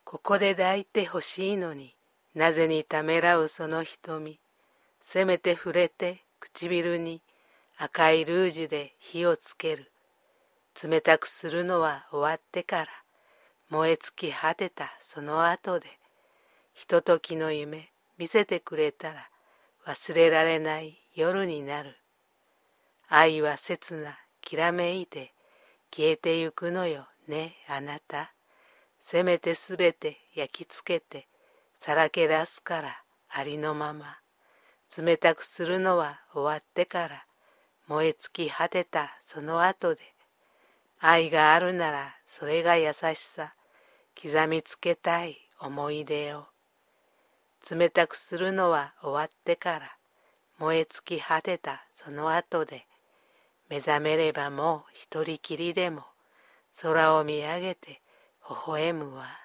ここで抱いてほしいのに、なぜにためらうその瞳。せめて触れて唇に赤いルージュで火をつける。冷たくするのは終わってから、燃え尽き果てたその後で、ひとときの夢見せてくれたら忘れられない夜になる。愛は切なきらめいて消えてゆくのよねあなた。せめてすべて焼き付けてさらけ出すからありのまま。冷たくするのは終わってから燃え尽き果てたその後で、愛があるならそれが優しさ、刻みつけたい思い出を。冷たくするのは終わってから燃え尽き果てたその後で、目覚めればもう一人きりでも空を見上げて微笑むわ。